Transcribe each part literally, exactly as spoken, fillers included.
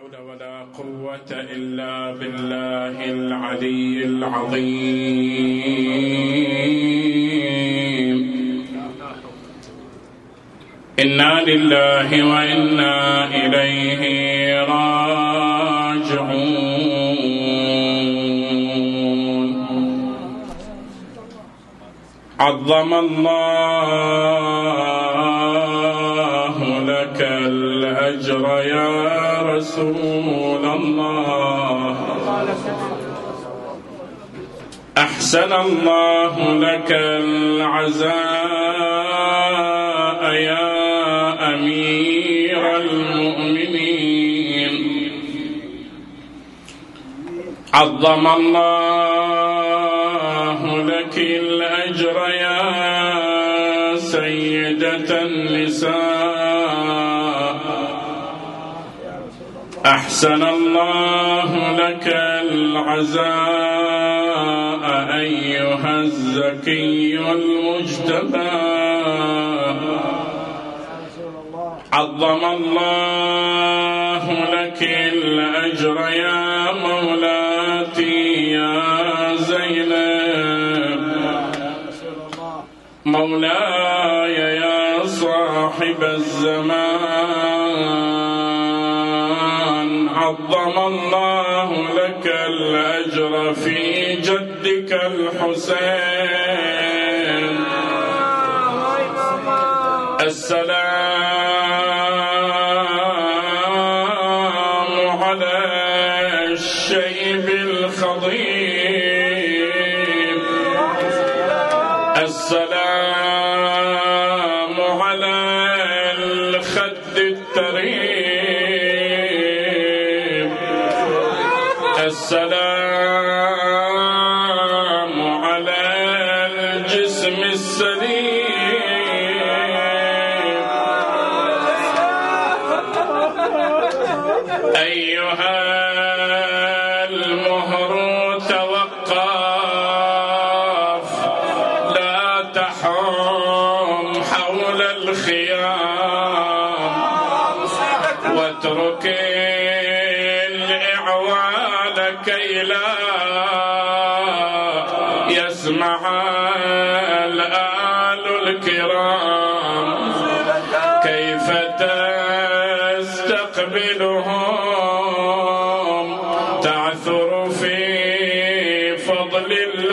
حول ولا قوة إلا بالله العلي العظيم. إنا لله وإنا إليه راجعون. عظم الله لك الأجر يا رسول الله، أحسن الله لك العزاء يا أمير المؤمنين. عظم الله لك الأجر يا سيدة النساء، أحسن الله لك العزاء أيها الزكي المجتبى. عظم الله لك الأجر يا مولاتي يا زينب، مولاي يا صاحب الزمان. عظم الله لك الأجر في جدك الحسين، السلام على الشيب الخضيب، السلام على الخد التريب، السلام على الجسم السليم. أيها المهر توقف، لا تحوم حول الخيام، واترك الإعوان كي لا يسمع الآل الكرام كيف تستقبلهم، تعثر في فضل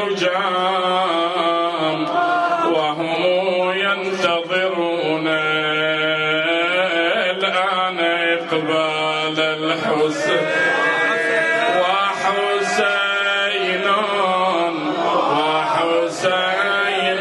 اللجام، وهم ينتظرون الآن إقبال الحسن. وحسين وحسين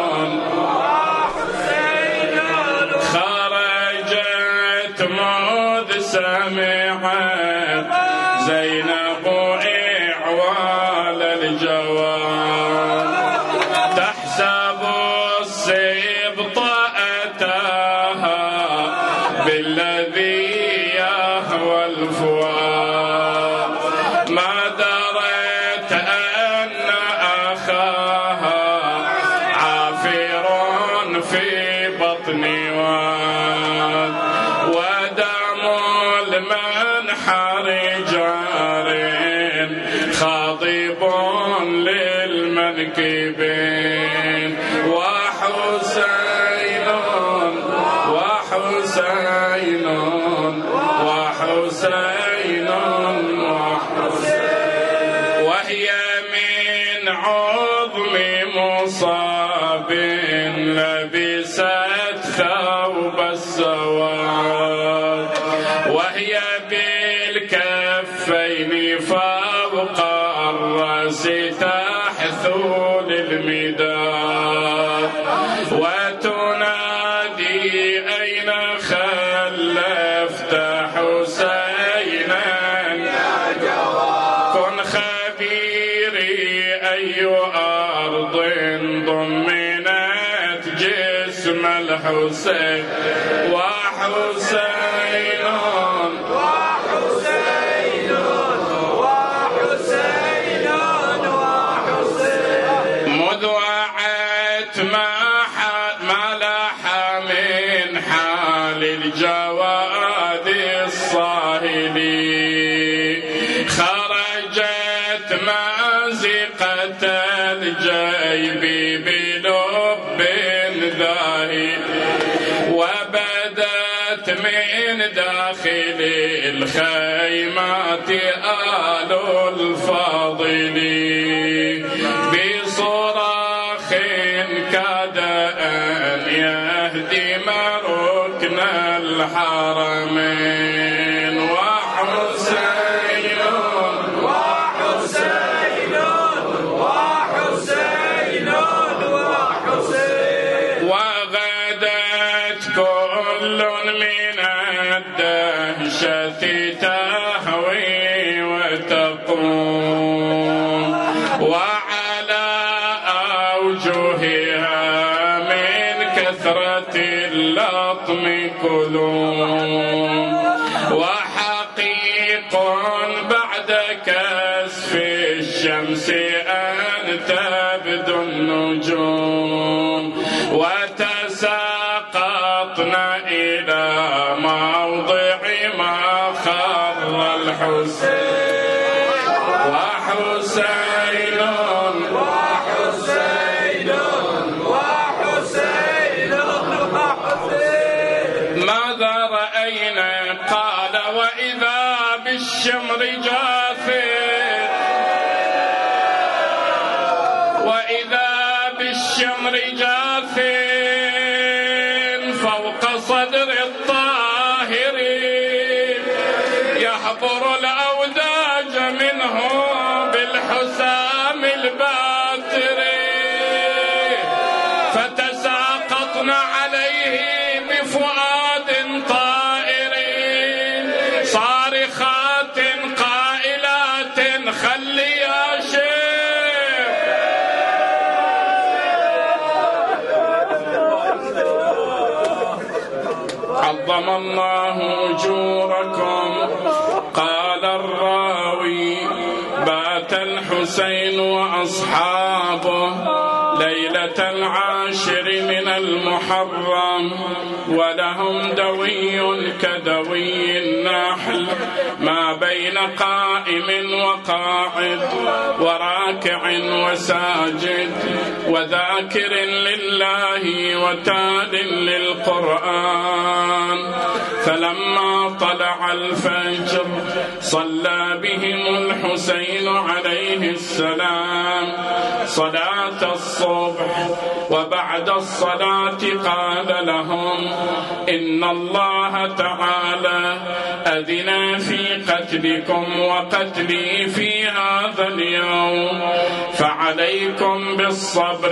خرجت مذ سمعت زينب إعوال الجواب، تحسب السبط أتاها بالذي يهوى الفؤاد، ما درت أن أخاها عافر في بطن واد، ودم المنحر جار خاضب للمنكبين. وحسين وحسين وحسين وحسين، وهي من عظم مصاب لبست ثوب السواد، وهي بالكفين فوق الرأس تحثو للمداد، وتنادي أين خلفت حسينا، كن خبيري أي أرض ضمنت جسم الحسين. وحسين وحسين وحسين وحسين، مذ وعت ما لح من حال الجواد الصاهي لي خرجت مازقة الجيب بلب ذاهل وبدت من داخل الخيمات آل الفاضل بصراخ كاد أن يهدم ركن الحرمين وحسين وحسين وحسين وحسين وغدت كل من الدهشة تهوي وتقوم وعلى أوجهها من كثرة اللطم كلوم وحقيق بعد كسف الشمس أن تبدو النجوم وتساقطن إلى موضع ما خر الحسين وحسين وحسين وحسين وحسين ماذا رأينا قال وإذا بالشمر جاثر وإذا بالشمر جاثر فوق صدر الطاهر يحضر الأوداج منه بالحسام الباتر فتساقطن عليه بفؤاد طائر صارخات قائلات خل يا شيخ عظم الله أجوركم. قال الراوي بات الحسين وأصحابه ليلة العاشر من المحرم ولهم دوي كدوي النحل ما بين قائم وقاعد وراكع وساجد وذاكر لله وتال للقرآن. فلما طلع الفجر صلى بهم الحسين عليه السلام صلاة الصبح وبعد الصلاة قال لهم إن الله تعالى أذن في قتلكم وقتلي في هذا اليوم فعليكم بالصبر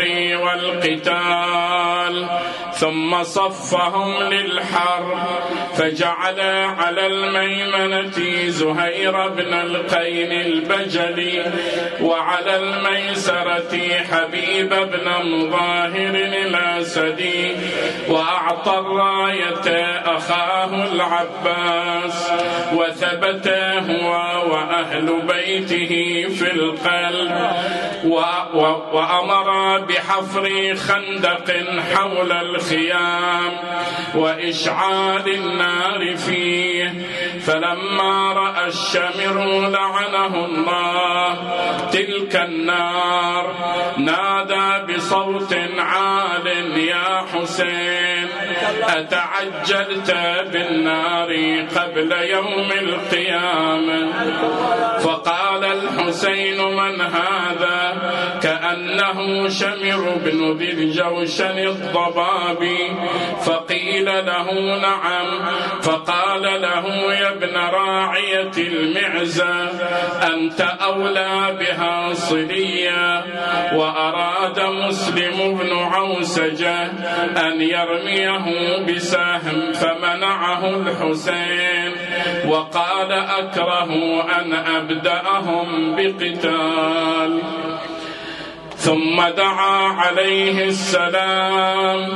والقتال. ثم صفهم للحرب فجعل على الميمنة زهير بن القين البجلي وعلى الميسرة حبيب بن مظاهر الأسدي وأعطى الراية أخاه العباس وثبت هو وأهل بيته في القلب و... و... وأمر بحفر خندق حول الخيام وإشعال النار فيه. فلما رأى الشمر لعنه الله تلك النار نادى بصوت عال يا حسين أتعجلت بالنار قبل يوم القيامة؟ فقال الحسين من هذا؟ كأنه شمر بن ذي الجوشن الضبابي. فقيل له نعم. فقال له يا ابن راعية المعزة أنت أولى بها صليا. وأراد مسلم بن عوسجة أن يرميه بسهم فمنعه الحسين وقال أكره أن أبدأهم بقتال. ثم دعا عليه السلام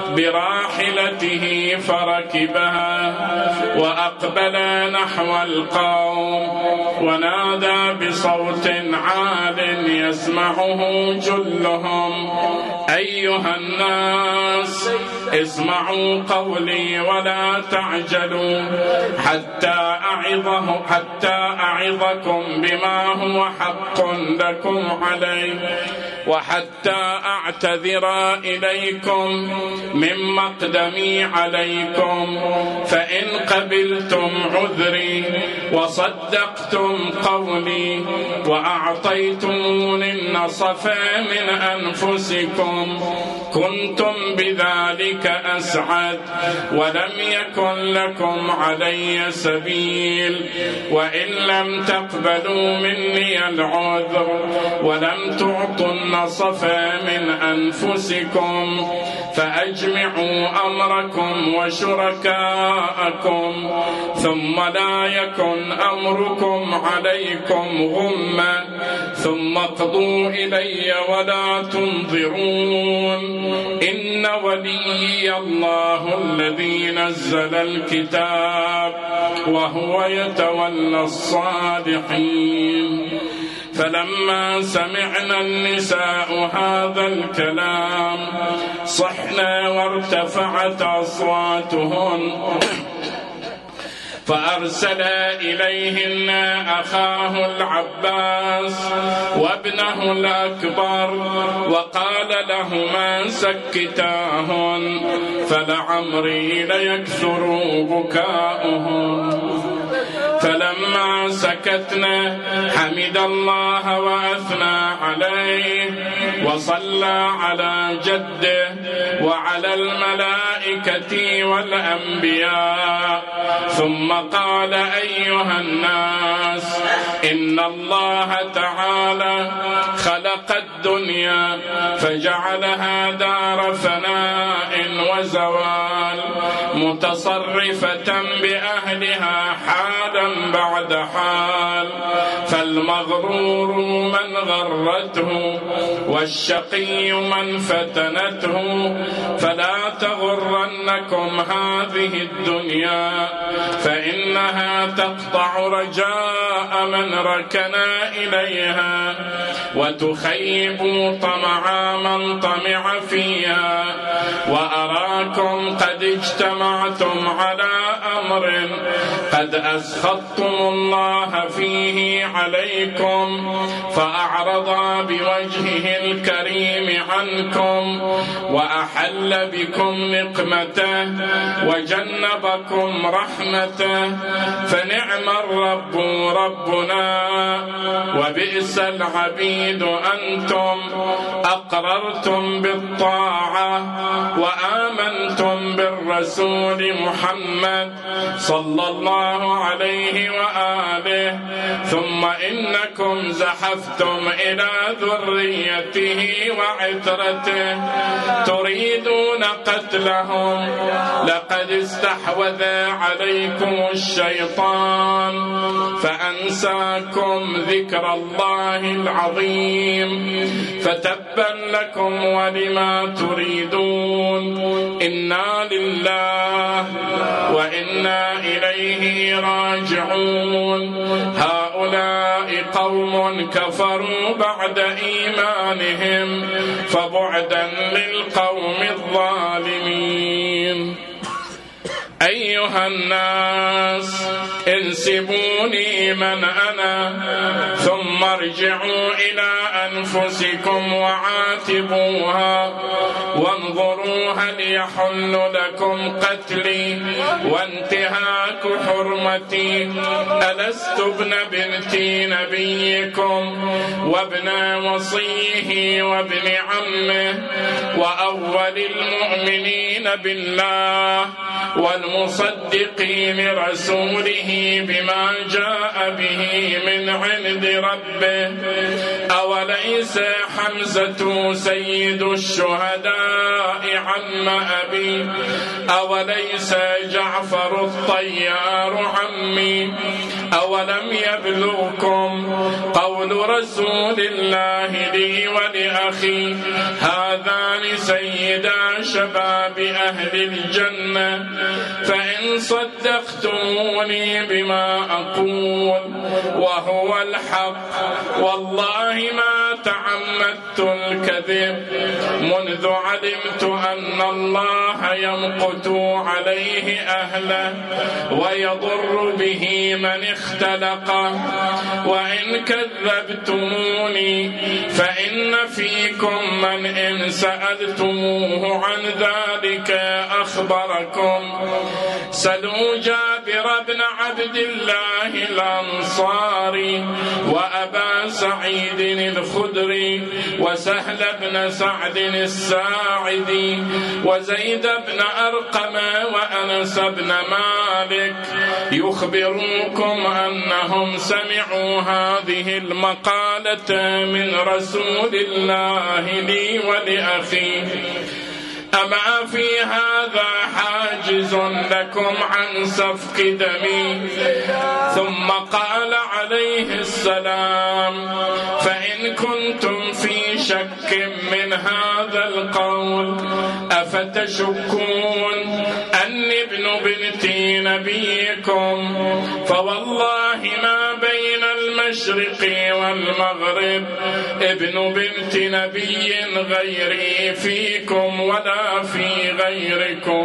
براحلته فركبها وأقبل نحو القوم ونادى بصوت عال يسمعه جلهم: أيها الناس اسمعوا قولي ولا تعجلوا حتى أعظه حتى أعظكم بما هو حق لكم علي، وحتى أعتذر إليكم من مقدمي عليكم، فإن قبلتم عذري وصدقتم قولي وأعطيتموني النصف من أنفسكم كنتم بذلك أسعد، ولم يكن لكم علي سبيل. وإن لم تقبلوا مني العذر ولم تعطوا النصف من أنفسكم فأجمعوا أمركم وشركاءكم ثم لا يكن أمركم عليكم غمة، ثم اقضوا إلي ولا تنظرون. إن وليي الله الذي نزل الكتاب وهو يتولى الصالحين. فلما سمعنا النساء هذا الكلام صحنا وارتفعت أصواتهن، فأرسل إليهن أخاه العباس وابنه الأكبر وقال لهما: سكتاهن فلعمري ليكثر بكاؤهن. فلما سكتنا حمد الله وأثنى عليه وصلى على جده وعلى الملائكة والأنبياء، ثم قال: أيها الناس، إن الله تعالى خلق الدنيا فجعلها دار فناء وزوال متصرفة بأهلها حالا بعد حال، فالمغرور من غرته والشقي من فتنته، فلا تغرنكم هذه الدنيا فإنها تقطع رجاء من ركنا إليها وتخيب طمع من طمع فيها. وأراكم قد اجتمعتم على أمر قد أسخطتم الله فيه عليكم فأعرض بوجهه الكريم عنكم وأحل بكم نقمته وجنبكم رحمته، فنعم الرب ربنا وبئس العبيد أنتم. أقررتم بالطاعة وآمنتم بالرسول محمد صلى الله عليه وآله، ثم إنكم زحفتم إلى ذريته وعترته تريدون قتلهم. لقد استحوذ عليكم الشيطان فأنساكم ذكر الله العظيم، فتبا لكم ولما تريدون. إنا لله وإنا إليه راجعون. هؤلاء قوم كفروا بعد إيمانهم فبعدا للقوم الظالمين. أيها الناس انسبوني من أنا ثم ارجعوا إلى أنفسكم وعاتبوها وانظروا هل يحل لكم قتلي وانتهاك حرمتي. ألست ابن بنت نبيكم وابن وصيه وابن عمه وأول المؤمنين بالله والمصدقين رسوله بما جاء به من عند ربه؟ أوليس حمزة سيد الشهداء عم أبي؟ أوليس جعفر الطيار عمي؟ أولم يبلغكم قول رسول الله لي ولأخي هذان سيدا شباب أهل الجنة؟ فإن صدقتموني بما أقول وهو الحق، والله ما تعمدت الكذب منذ علمت أن الله يمقت عليه أهله ويضر به من اختلقه. وإن كذبتموني فإن فيكم من إن سألتموه عن ذلك أخبركم. سلوا جابر بن عبد الله الأنصاري وأبا سعيد الخدري وسهل بن سعد الساعدي وزيد بن أرقم وأنس بن مالك يخبرونكم أنهم سمعوا هذه المقالة من رسول الله لي ولأخي. أما في هذا حاجز لكم عن سفك دمي؟ ثم قال عليه السلام: فإن كنتم في شك من هذا القول أفتشكون أني ابن بنت نبيكم؟ فوالله ما بين المشرق والمغرب ابن بنت نبي غيري فيكم ولا في غيركم.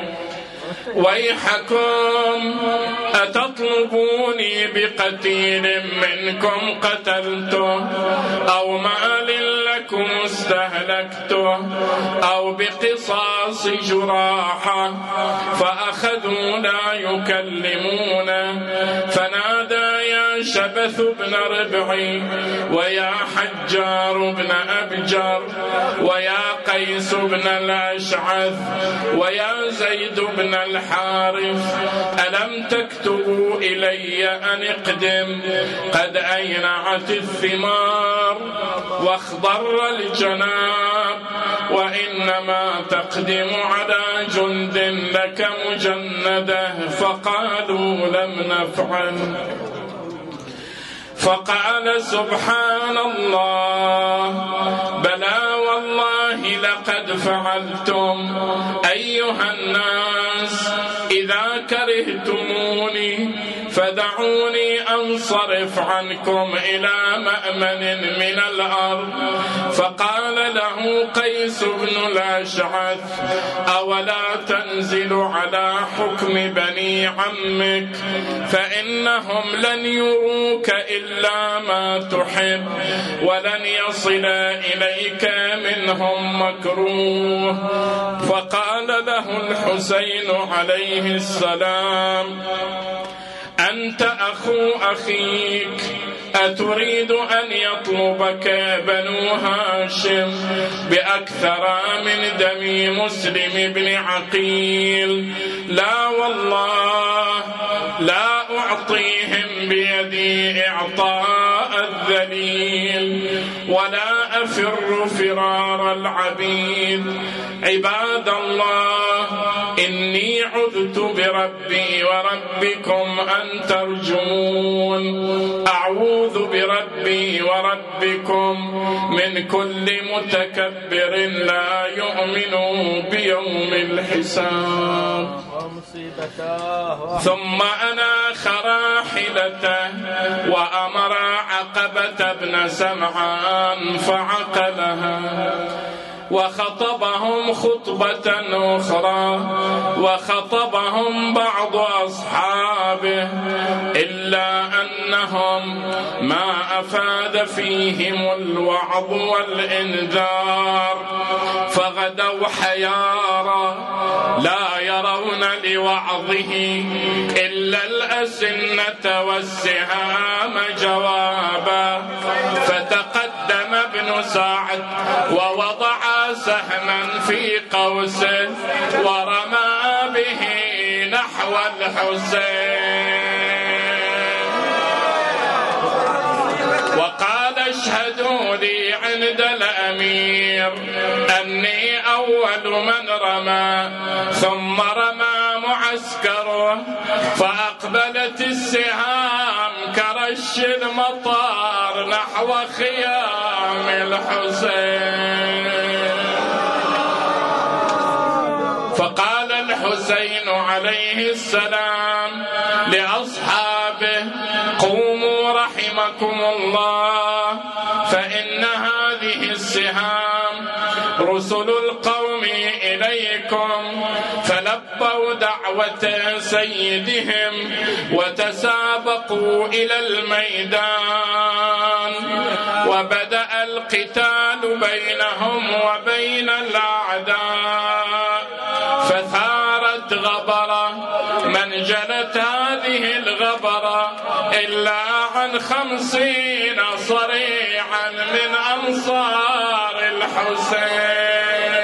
ويحكم أتطلبوني بقتيل منكم قتلته أو مال لكم استهلكته أو بقصاص جراحة؟ فأخذوا لا يكلمون. فنادى يا شبث بن ربعي ويا حجار بن أبجر ويا قيس بن الأشعث ويا زيد بن الحارث: ألم تكتبوا إلي أن اقدم؟ قد أينعت الثمار واخضر الجناب، وإنما تقدم على جند لك مجندة. فقالوا لم نفعل. فقال سبحان الله: بلى والله لقد فعلتم. أيها الناس إذا كرهتموني فدعوني أنصرف عنكم إلى مأمن من الأرض. فقال له قيس بن الأشعث: أولا تنزل على حكم بني عمك؟ فإنهم لن يروك إلا ما تحب ولن يصل إليك منهم مكروه. فقال له الحسين عليه السلام: أنت أخو أخيك، أتريد أن يطلبك بنو هاشم بأكثر من دم مسلم بن عقيل؟ لا والله لا أعطيهم بيدي إعطاء الذليل ولا أفر فرار العبيد. عباد الله، إني عذت بربي وربكم أن ترجمون. أعوذ بربي وربكم من كل متكبر لا يؤمن بيوم الحساب. ثم أناخ راحلته وأمر عقبة بن سمعان فعقلها وخطبهم خطبة أخرى وخطبهم بعض أصحابه، إلا أنهم ما أفاد فيهم الوعظ والإنذار، فغدوا حيارى لا يرون لوعظه إلا الأسنة والسهام جوابا. فتقدم ابن سعد ووضع سهما في قوسه ورمى به نحو الحسين وقال: اشهدوا لي عند الأمير أني أول من رمى. ثم رمى معسكره فأقبلت السهام كرش المطار نحو خيام الحسين. فقال الحسين عليه السلام لأصحابه: قوموا رحمكم الله، فإن هذه السهام رسل القوم إليكم، فلبوا دعوة سيدهم وتسابقوا إلى الميدان، وبدأ القتال بينهم وبين الأعداء، فثارت غبرة، من جلت هذه الغبرة إلا عن خمسين صريعا من أنصار الحسين.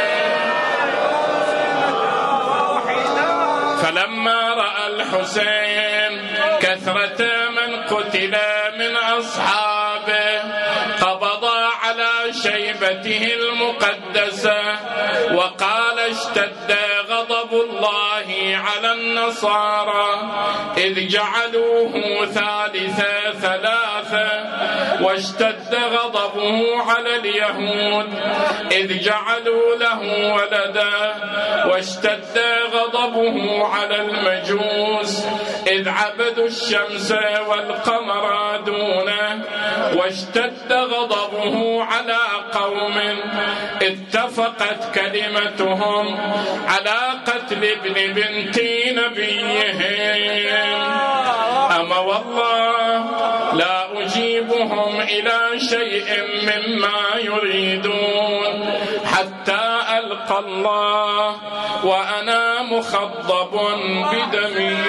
فلما رأى الحسين كثرة من قتل من أصحابه قبض على شيبته المقدسة وقال: اشتد غضب الله على النصارى إذ جعلوه ثالث ثلاثة، واشتد غضبه على اليهود إذ جعلوا له ولدا، واشتد غضبه على المجوس إذ عبدوا الشمس والقمر دونه، واشتد غضبه على قوم اتفقت كلمتهم على قتل ابن بنت نبيهم. أما والله لا أجيبهم إلى شيء مما يريدون حتى ألقى الله وأنا مخضب بدمي.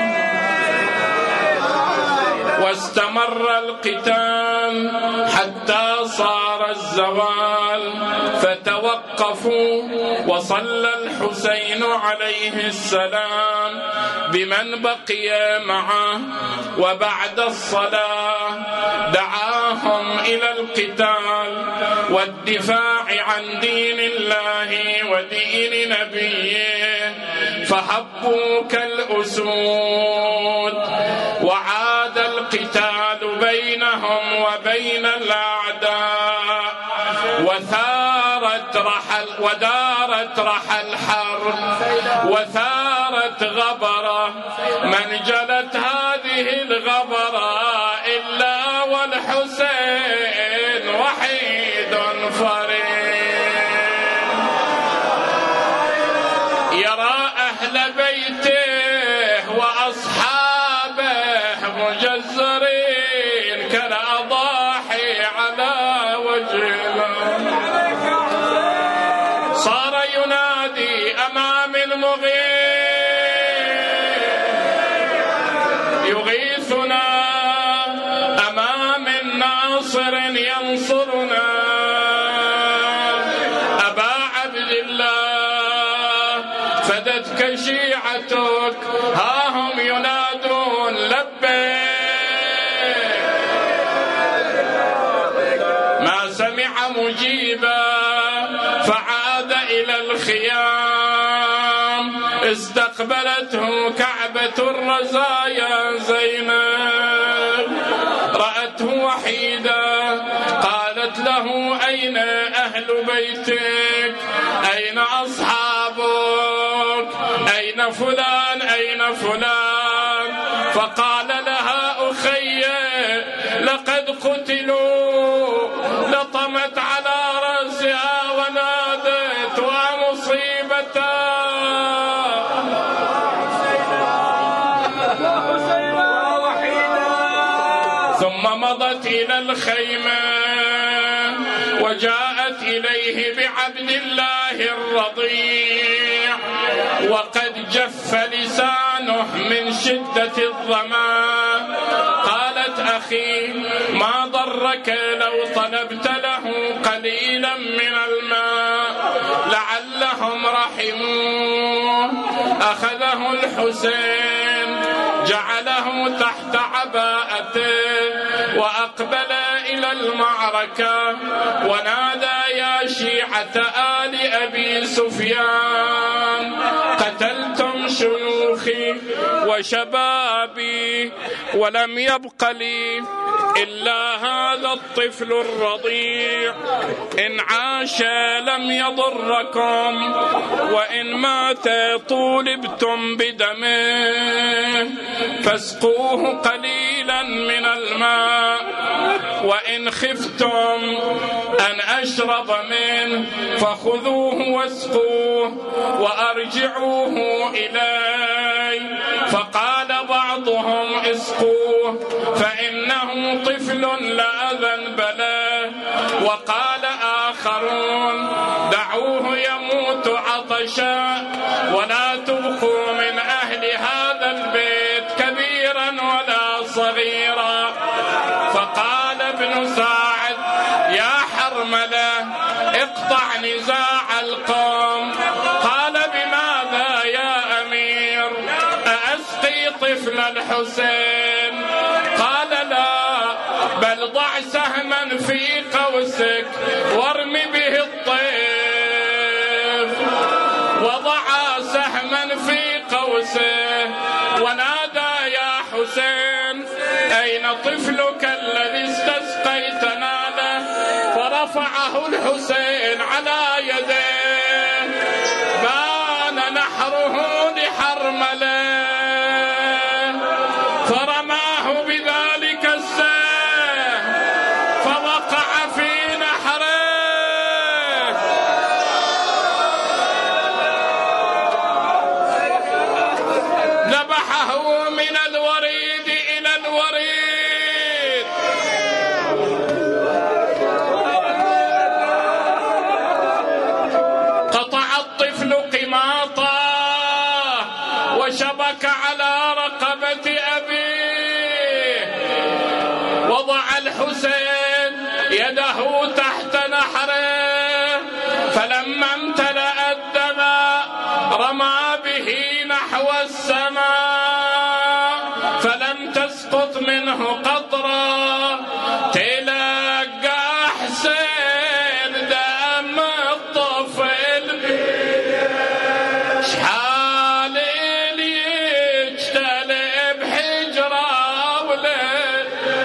واستمر القتال حتى صار الزوال، فتوقفوا وصلى الحسين عليه السلام بمن بقي معه، وبعد الصلاة دعاهم إلى القتال والدفاع عن دين الله ودين نبيه، فهبوا كالأسود، وعاد القتال بينهم وبين الأعداء، وثارت رحل ودارت رحل حرب، وثارت غبرة، من جلت هذه الغبرة إلا والحسين وحيد فريد، يرى أهل بيته وأصحابه مجزرين كالأضاحي على وجهه، صار ينادي أمام المغيث يغيثنا، أمام الناصر ينصرنا، أبا عبد الله فدتك شيعتك، ها هم ينادون لبيك. ما سمع مجيبا فعاد إلى الخيام، استقبلته كعبة الرزايا زينب، رأته وحيدا، قالت له: أين أهل بيتك؟ أين أصحابك؟ أين فلان؟ أين فلان؟ فقال لها: أخي لقد قتلوا. لطمت على رأسها ونادت: ومصيبتا. ثم مضت إلى الخيمة وجاءت إليه بعبد الله الرضيع وقد جف لسانه من شدة الظما. قالت: أخي ما ضرك لو طلبت له قليلا من الماء لعلهم رحموه. أخذه الحسين جعله تحت عباءته وأقبل إلى المعركة ونادى: يا شيعة آل أبي سفيان، قتلتم شيوخي وشبابي ولم يبق لي إلا هذا الطفل الرضيع، إن عاش لم يضركم وإن مات طولبتم بدمه، فاسقوه قليلا من الماء الماء وإن خفتم أن أشرب منه فخذوه واسقوه وأرجعوه إلي. فقال بعضهم اسقوه فإنه طفل لا ذنب له، وقال آخرون دعوه يموت عطشا ولا تبقوا من أهل هذا البيت كبيرا ولا صغيرا. فقال ابن سعد يا حرملة اقطع نزاع القوم. قال بماذا يا أمير؟ أأسقي طفل الحسين؟ قال لا، بل ضع سهما في قوسك وارم به الطيف. وضع سهما في قوسه ونادى يا حسين أين طفلك الذي استسقيتنا له؟ فرفعه الحسين على يديه، بان نحره لحرمله، فرماه بذلك السهم فوقع في نحره. ذبحه من الوريد إلى الوريد. قطع الطفل قماطه وشبك على رقبة أبيه. وضع الحسين يده تحت نحره، فلما امتلأ الدم رمى به نحو السماء فلم تسقط منه قطرة. تلقى حسين دم الطفل شحال اللي يجتلب حجرة ولد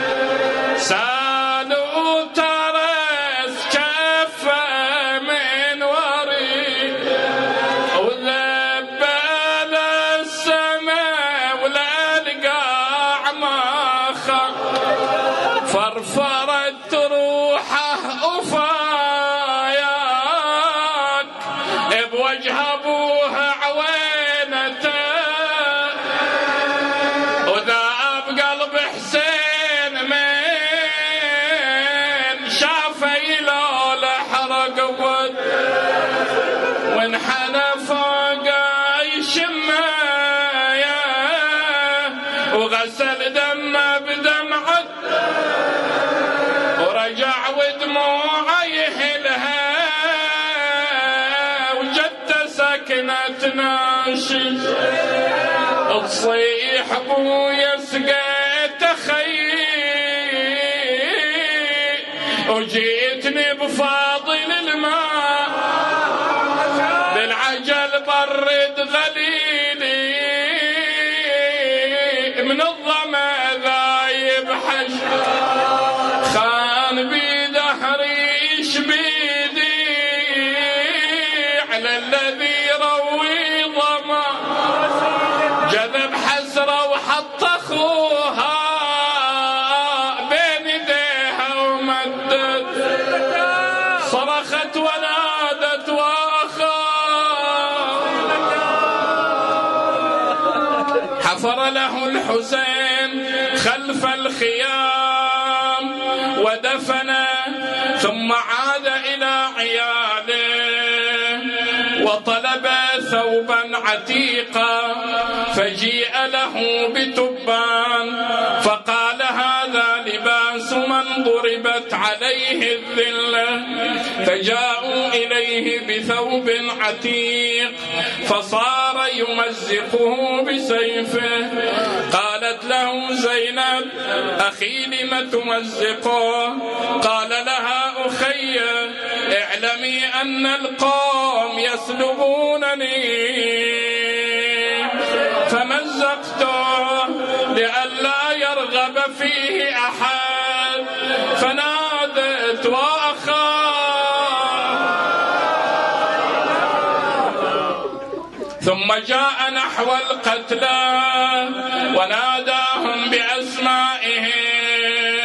سالوا ترس كفه من وريد وذبل السماء والقاع ما خر. فرفرت روحه وفاياك بوجه ابوه عوينته، وذاب قلب حسين من شافه لو لحرق ود وانحنى فوق يشمه وغسل دمه بدمعه ورجع ودموعه يهلها وجدت سكنة ناشي تصيح ابويا سقيت خي وجيتني بفاضل الماء بالعجل برد غليلي من الظما ذايب حش خان بدهري شبيدي على الذي روي ظما جذب حسرة وحط اخوها بين يديها ومدت صرخت ونادت واخا. حفر له الحسين خلف الخيام ودفنه ثم عاد إلى عياله وطلب ثوبا عتيقا فجيء له بتبان فقال هذا لباس من ضربت عليه الذلة. فجاءوا إليه بثوب عتيق فصار يمزقه بسيفه. قالت له زينب أخي لم تمزقه؟ قال لها أخي اعلمي أن القوم يسلبونني فمزقته لئلا يرغب فيه أحد فنادت وأخا. ثم جاء نحو القتلى وناداهم بأسمائهم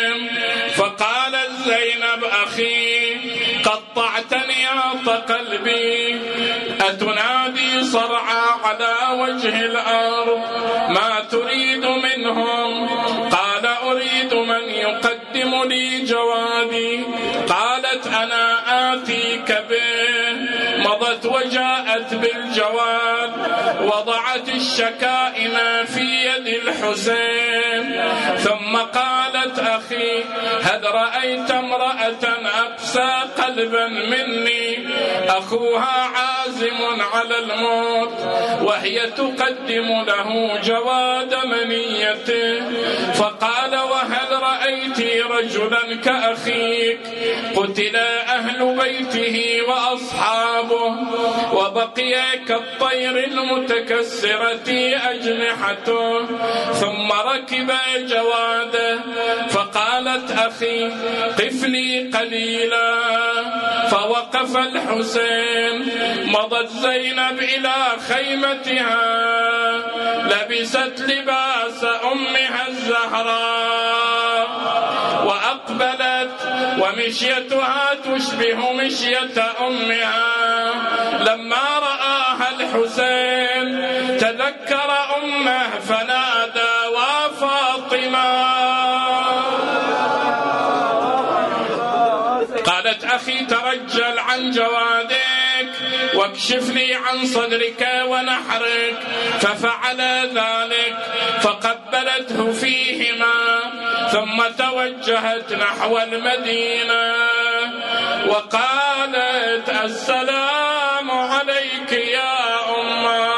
قطعت نياط قلبي أتنادي صرعى على وجه الأرض ما تريد منهم؟ قال أريد من يقدم لي جوادي. قالت أنا آتيك به. مضت وجاءت بالجواد وضعت الشكائم في يد الحسين ثم قالت أخي هل رأيت امرأة أقسى قلبا مني أخوها عازم على الموت وهي تقدم له جواد منيته؟ فقال وهل رأيت رجلا كأخيك قتل أهل بيته وأصحابه وبقي كالطير المتكسرة أجنحته ثم ركب جواده؟ فقالت أخي قف لي قليلا. فوقف الحسين. مضت زينب إلى خيمتها لبست لباس أمها الزهراء وأقبلت ومشيتها تشبه مشية أمها. لما رآها الحسين تذكر أمه فنادى وفاطمة. قالت أخي ترجل عن جوادك واكشف لي عن صدرك ونحرك. ففعل ذلك فقبلته فيهما ثم توجهت نحو المدينة وقالت السلام عليك يا أمه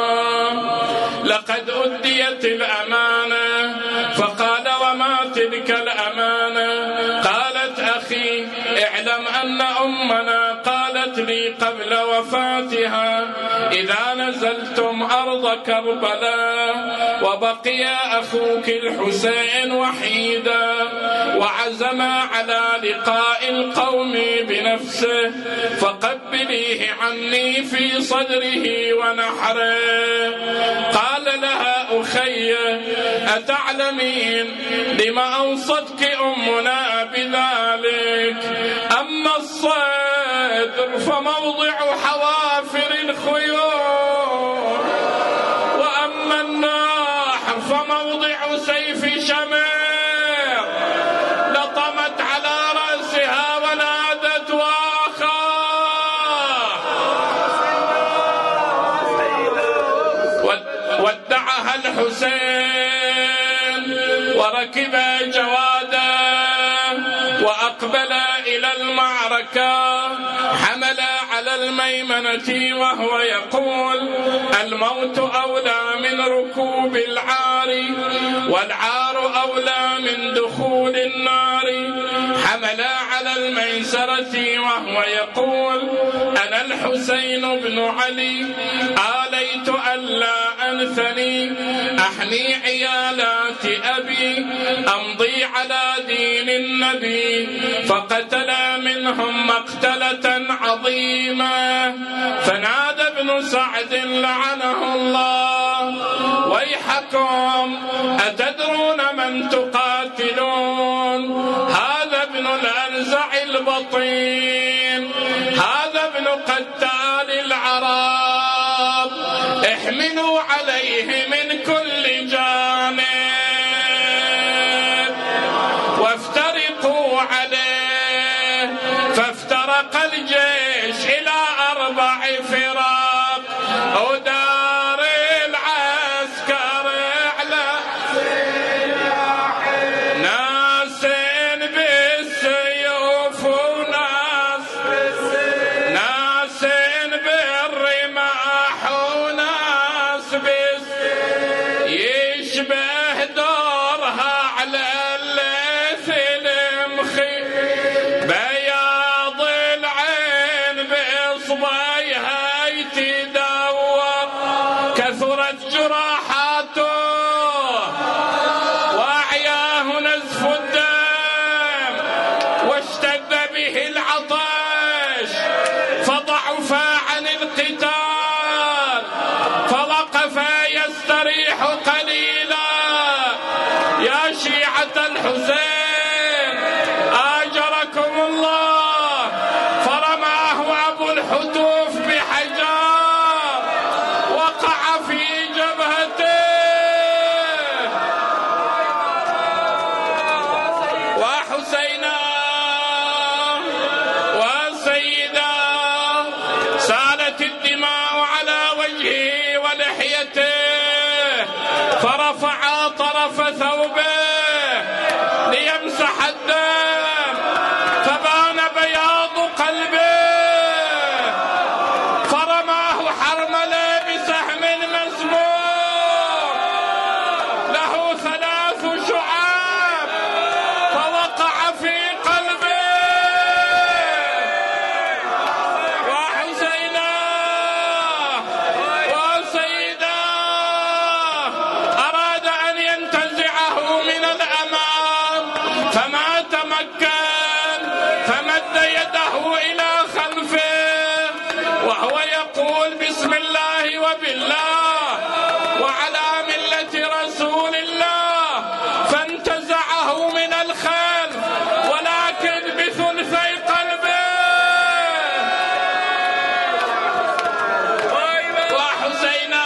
لقد أديت الأمانة. فقال وما تلك الأمانة؟ قالت أخي اعلم أن أمنا قالت لي قبل وفاتها إذا نزلتم أرض كربلاء وبقي أخوك الحسين وحيدا وعزم على لقاء القوم بنفسه فقبليه عني في صدره ونحره. قال لها أخي أتعلمين لما أوصتك أمنا بذلك؟ أما الصدر فموضع حوافر الخيول وأما النحر فموضع سيف شمير. لطمت على رأسها ونادت وأخاه. ودعها الحسين وركب جواده وأقبل إلى المعركة. حمل على الميمنة وهو يقول الموت أولى من ركوب العار والعار أولى من دخول النار. حمل على الميسرة وهو يقول أنا الحسين بن علي آليت ألا أنثني أحمي عيالات أبي أمضي على دين النبي. فقتل منهم مقتلة عظيمة. فنادى ابن سعد لعنه الله ويحكم أتدرون من تقاتلون؟ هذا ابن الأنزع البطين هذا ابن قتال العرب احملوا عليه من كل جانب وافترقوا عليه. فافترق الجيش إلى أربع فرق ودار العسكر على ناس بالسيوف وناس ناس بالرماح وناس بس يشبه دورها على الليث المخي بياض العين بإصبعها يتدور كثرت جراحاته وأعياه نزف الدم واشتد به العطش فضعف عن القتال فوقف يستريح قليلا. يا شيعة الحسين آجركم الله الماء على وجهه ولحيته، فرفع طرف ثوبه ليمسح الدم، فبان بياض قلبه، فرماه حرملة بسهم مسموم له ثلاث شعاب، فوقع في قلبه. وحسينا وسيدا أراد أن ينتزعه من الأمام فما تمكن، فمد يده إلى خلفه وهو يقول بسم الله وبالله وعلى ملة رسول الله، فانتزعه من الخلف ولكن بثلثي قلبه. وحسينا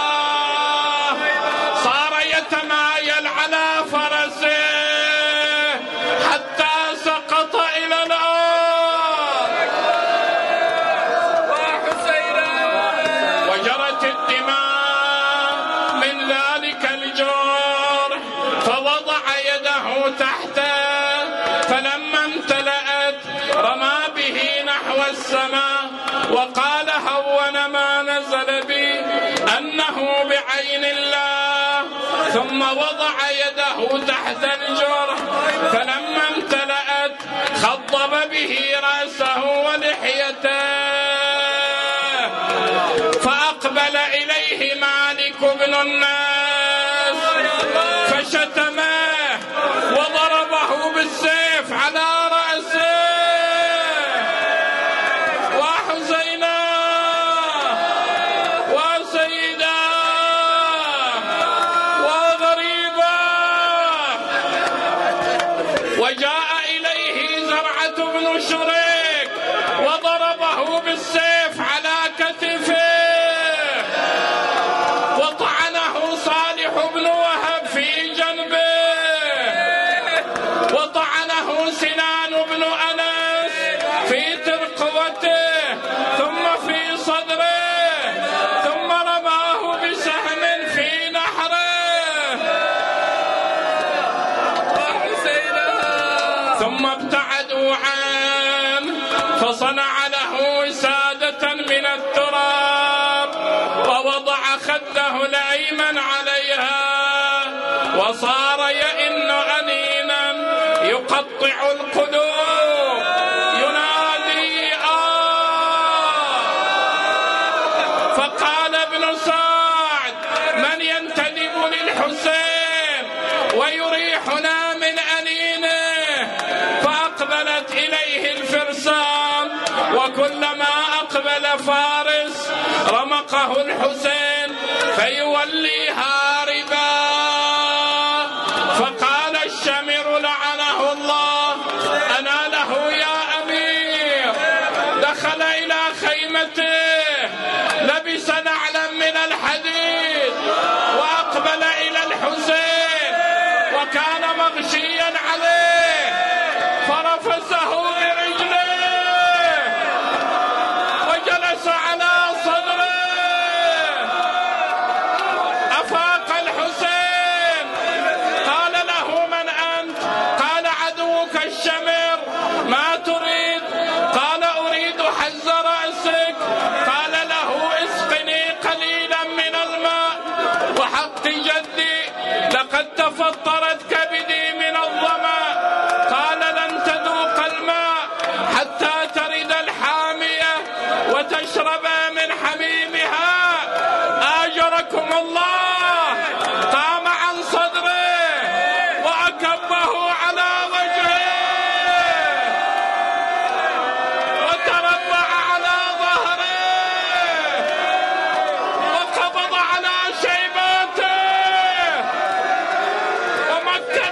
صار يتمايل على فرسه حتى سقط إلى الأرض. وجرت الدماء من ذلك الجرح، فوضع يده تحته، فلما امتلأت رمى به نحو السماء وقال هون ما نزل بي أنه بعين الله، ثم وضع يده تحت الجرح، فلما امتلأت خضب به رأسه ولحيته، فأقبل إليه مالك بن الناس فشتمه وضربه بالسيف على رأسه. وحسينا وسيدا وغريبا. وجاء إليه زرعة بن شريك وضربه بالسيف على كتفه، وطعنه صالح بن وهب في جنبه، وطعنه سنان بن أنس في ترقوته ثم في صدره، ثم رماه بسهم في نحره، ثم ابتعدوا عنه فصنع له وسادة من التراب ووضع خده الأيمن عليها، وصار يئن أنينا يقطع القلوب ينادي آه. فقال ابن سعد من ينتدب للحسين ويريحنا من أنينه؟ فأقبلت إليه الفرسان، وكلما أقبل فارس رمقه الحسين فيولي هاربا. فقال الشمر لعنه الله أنا له يا أمير، دخل إلى خيمته لبس نعلا من الحديد وأقبل إلى الحسين وكان مغشيا عليه، فرفسه برجله وجلس على صدره. أفاق الحسين قال له من أنت؟ قال عدوك الشمر، ما تريد؟ قال أريد حز رأسك. قال له اسقني قليلا من الماء، وحق جدي لقد تفطرت كبدي من الظمأ. قال لن تذوق الماء حتى ترد الحامية وتشرب من حميمها، آجركم الله. قام عن صدره وأكبه على وجهه وتربع على ظهره وقبض على شيباته ومكن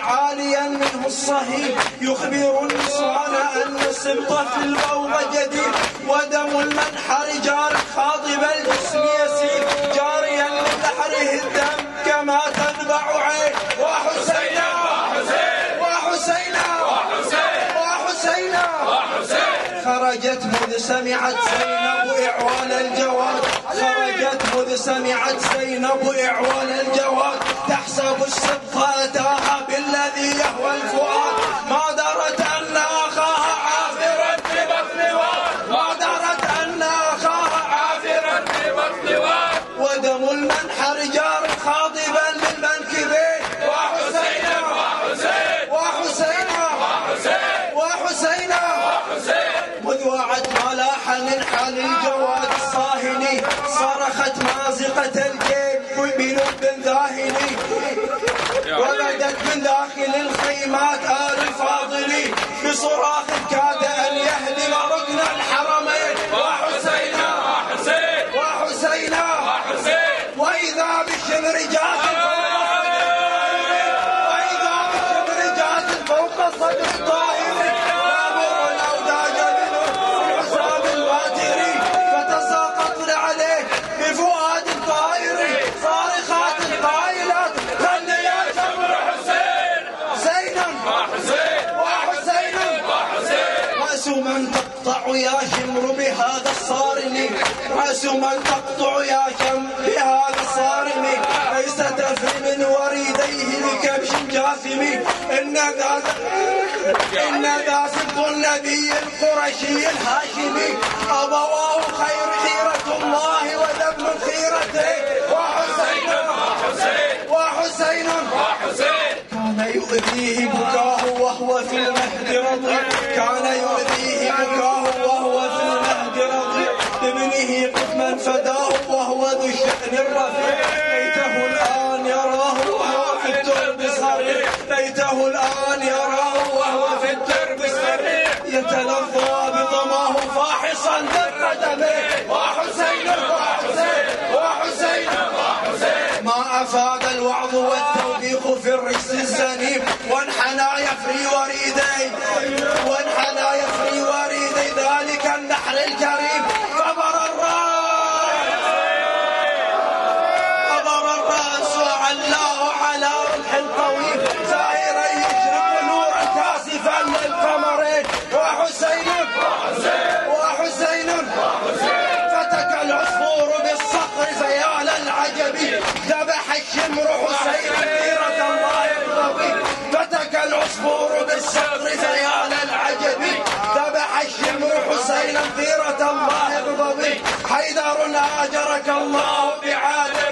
عاليا منه الصهيل يخبر النصران أن السبط في البوضة جديد ودم المنحر جار خاضب الجسم يسيل جاريا من بحره الدم كما تنبع عين وحسينا وحسينا وحسينا خرجت مذ سمعت زينب إعوان الجواد خرجت مذ سمعت زينب إعوان الجواد تحسب السبط أتاها بالذي يهوى الفؤاد ما درت أن أخاها عافرا ببطن واد ما درت أن أخاها عافرا ببطن واد ودم المنحر جار خاضبا للمنكبين وحسينا وحسينا وحسينا مذ وعت ما لاح من حال الجواد الصاهني صرخت مازقة الجيب بلب ذاهني وبدت من داخل الخيمات آل الفاضلي بصراخ كاد أن يهدم ركن الحرمين وحسينا وحسينا وإذا بالشمر جات وإذا بالشمر جات فوق صدر الطائر يامر الأوداج منه حسام الواتري فتساقطن عليه بفؤاد الطائر صارخات قائلات غني يا شمر حسين زينا وحسينا رأس من تقطع يا شمر بهذا الصارم رأس من تقطع يا شمر بهذا الصارم ليس تفري من وريديه بكبش جاثم إن ذا إن ذا سبط النبي القرشي الهاشمي أبواه خير خيرة الله وذم خيرته وحسين وحسين كان يؤذيه بكاه وهو في المهد رضيع كان يؤذيه بكاه وهو في المهد رضيع ابنه قدما فداه وهو ذو الشأن الرفيع ليته الآن يراه وهو في الترب صريع ليته الآن يراه وهو في الترب صريع يتلظى بضماه فاحصا بالقدمين وحسين وحسين وحسين ما أفاد الوعظ والتوبيخ في الرجس الزنيم وانحنى يفري وريدي وانحنى يفري وريدي ذلك النحر الكريم كبر الراس كبر الراس وعلاه على رمح طويل زائرا يشرق نورا كاسفا للقمرين وحسين وحسين فتك العصفور بالصخر فيا للعجب ذبح الشمر حسين غيرة الله يرضى فتك العصفور بالصخر فيا للعجب ذبح الشمر حسين غيرة الله يرضى حيدر أجرك الله بعاده